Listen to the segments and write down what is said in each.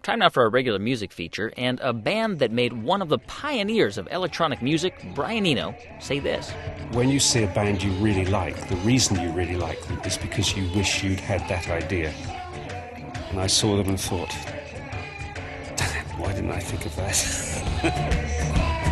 Time now for our regular music feature, and a band that made one of the pioneers of electronic music, Brian Eno, say this. When you see a band you really like, the reason you really like them is because you wish you'd had that idea. And I saw them and thought, damn it, why didn't I think of that?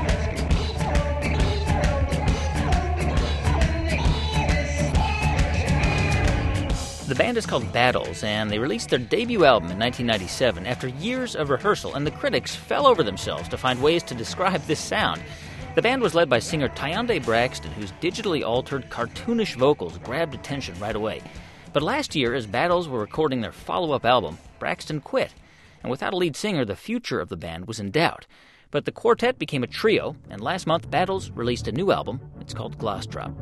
The band is called Battles, and they released their debut album in 1997 after years of rehearsal, and the critics fell over themselves to find ways to describe this sound. The band was led by singer Tyonde Braxton, whose digitally altered, cartoonish vocals grabbed attention right away. But last year, as Battles were recording their follow-up album, Braxton quit. And without a lead singer, the future of the band was in doubt. But the quartet became a trio, and last month, Battles released a new album. It's called Gloss Drop.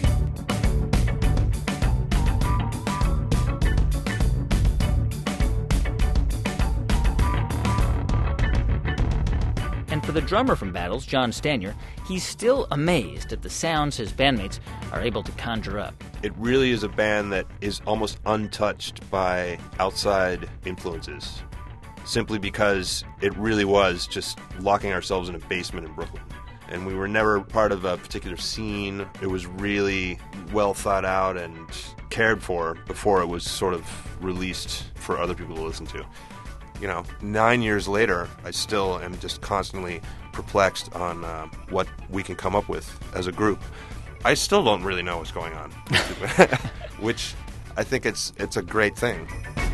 And for the drummer from Battles, John Stanier, he's still amazed at the sounds his bandmates are able to conjure up. It really is a band that is almost untouched by outside influences, simply because it really was just locking ourselves in a basement in Brooklyn. And we were never part of a particular scene. It was really well thought out and cared for before it was sort of released for other people to listen to. 9 years later, I still am just constantly perplexed on what we can come up with as a group. I still don't really know what's going on, which I think it's a great thing.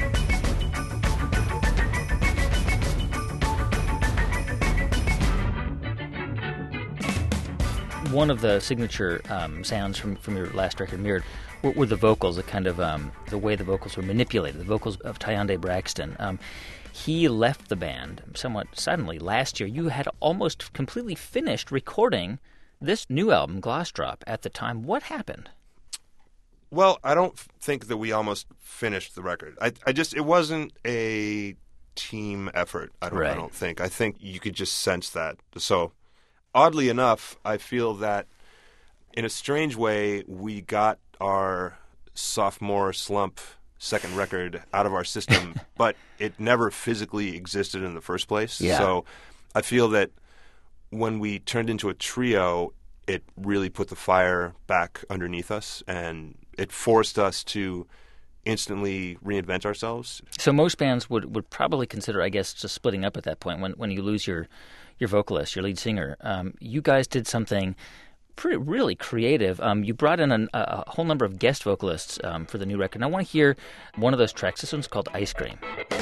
One of the signature sounds from your last record, Mirrored, were the vocals, the kind of the way the vocals were manipulated, the vocals of Tyonde Braxton. He left the band somewhat suddenly last year. You had almost completely finished recording this new album, Gloss Drop, at the time. What happened? Well, I don't think that we almost finished the record. It wasn't a team effort, I don't think. I think you could just sense that. So, oddly enough, I feel that in a strange way, we got our sophomore slump second record out of our system, but it never physically existed in the first place. Yeah. So I feel that when we turned into a trio, it really put the fire back underneath us, and it forced us to instantly reinvent ourselves. So most bands would probably consider, I guess, just splitting up at that point when you lose your vocalist, your lead singer. You guys did something really creative. You brought in a whole number of guest vocalists for the new record. And I want to hear one of those tracks. This one's called Ice Cream.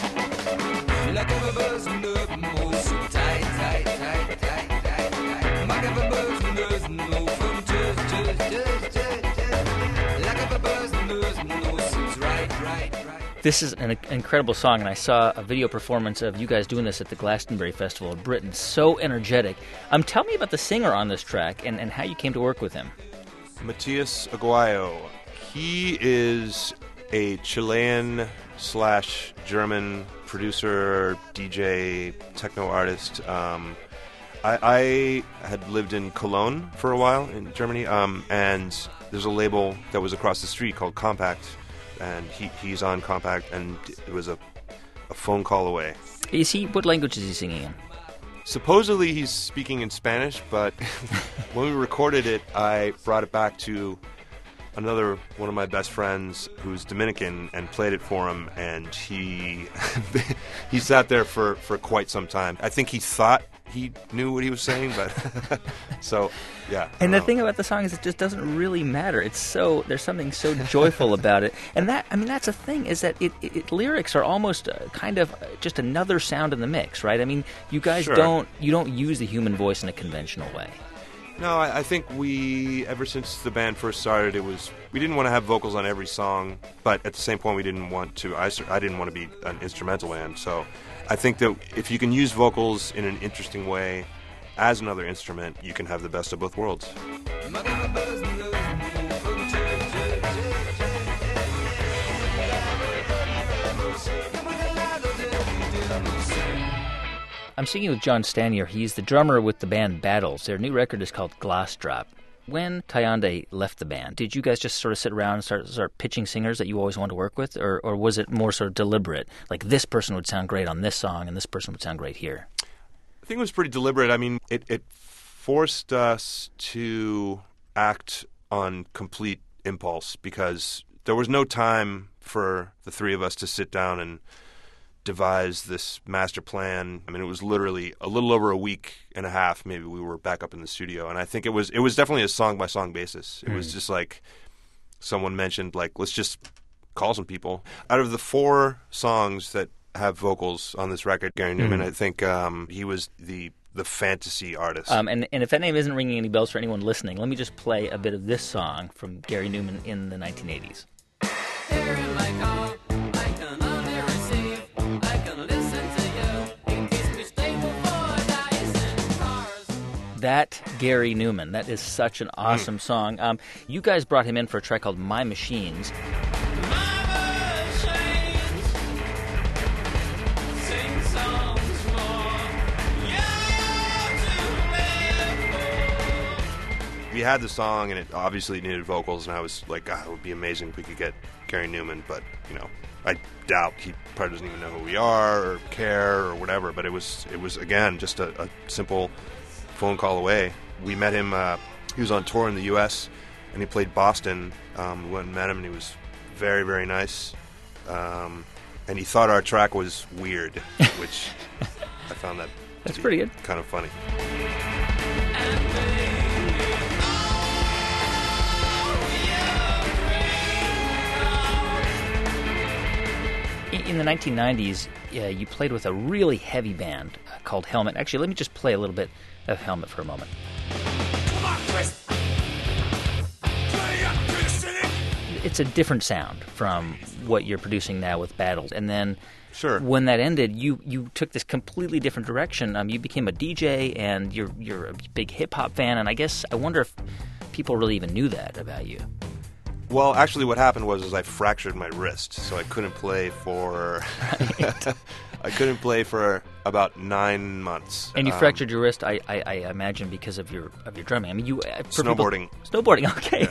This is an incredible song, and I saw a video performance of you guys doing this at the Glastonbury Festival of Britain. So energetic. Tell me about the singer on this track and how you came to work with him. Matias Aguayo. He is a Chilean/German producer, DJ, techno artist. I had lived in Cologne for a while in Germany, and there's a label that was across the street called Compact. And he's on Compact, and it was a phone call away. What language is he singing in? Supposedly he's speaking in Spanish, but when we recorded it, I brought it back to another one of my best friends who's Dominican and played it for him, and he sat there for quite some time. I think he thought he knew what he was saying, but so yeah. And the thing about the song is it just doesn't really matter. There's something so joyful about it, and that's the thing, is that it lyrics are almost kind of just another sound in the mix, right? I mean, you guys don't use the human voice in a conventional way. No, I think ever since the band first started, we didn't want to have vocals on every song, but at the same point, I didn't want to be an instrumental band. So I think that if you can use vocals in an interesting way as another instrument, you can have the best of both worlds. I'm speaking with John Stanier. He's the drummer with the band Battles. Their new record is called Gloss Drop. When Tayande left the band, did you guys just sort of sit around and start pitching singers that you always wanted to work with, or was it more sort of deliberate? Like, this person would sound great on this song, and this person would sound great here? I think it was pretty deliberate. I mean, it forced us to act on complete impulse because there was no time for the three of us to sit down and devise this master plan. I mean, it was literally a little over a week and a half, maybe, we were back up in the studio. And I think it was definitely a song-by-song basis. It was just like someone mentioned, like, let's just call some people. Out of the 4 songs that have vocals on this record, Gary Numan, I think he was the fantasy artist. And if that name isn't ringing any bells for anyone listening, let me just play a bit of this song from Gary Numan in the 1980s. That Gary Numan, that is such an awesome song. You guys brought him in for a track called My Machines. We had the song, and it obviously needed vocals, and I was like, it would be amazing if we could get Gary Numan, but, I doubt he probably doesn't even know who we are or care or whatever, but it was again, just a simple phone call away. We met him, he was on tour in the U.S., and he played Boston. We went and met him, and he was very, very nice. And he thought our track was weird, which I found that's pretty good. Kind of funny. In the 1990s, you played with a really heavy band called Helmet. Actually, let me just play a little bit of Helmet for a moment. It's a different sound from what you're producing now with Battles. And then when that ended, you took this completely different direction. You became a DJ, and you're a big hip-hop fan, and I wonder if people really even knew that about you. Well, actually, what happened was I fractured my wrist, so I couldn't play for about 9 months. And you fractured your wrist, I imagine, because of your drumming. I mean, snowboarding. Snowboarding, okay.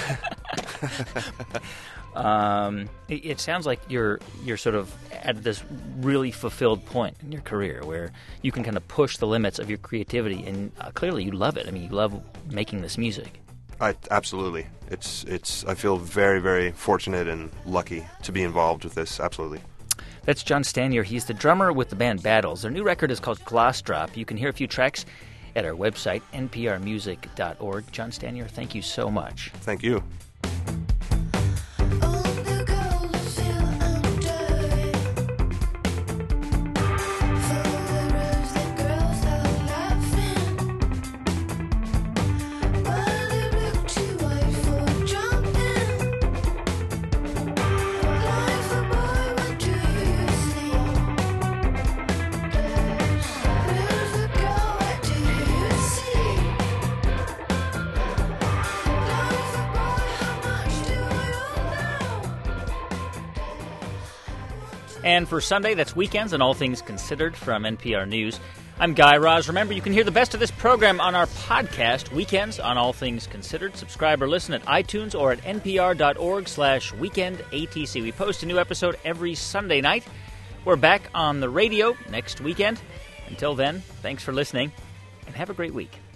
It sounds like you're sort of at this really fulfilled point in your career where you can kind of push the limits of your creativity, and clearly you love it. I mean, you love making this music. Absolutely. I feel very, very fortunate and lucky to be involved with this. Absolutely. That's John Stanier. He's the drummer with the band Battles. Their new record is called Gloss Drop. You can hear a few tracks at our website, nprmusic.org. John Stanier, thank you so much. Thank you. And for Sunday, that's Weekends and All Things Considered from NPR News. I'm Guy Raz. Remember, you can hear the best of this program on our podcast, Weekends on All Things Considered. Subscribe or listen at iTunes or at npr.org/weekendatc. We post a new episode every Sunday night. We're back on the radio next weekend. Until then, thanks for listening, and have a great week.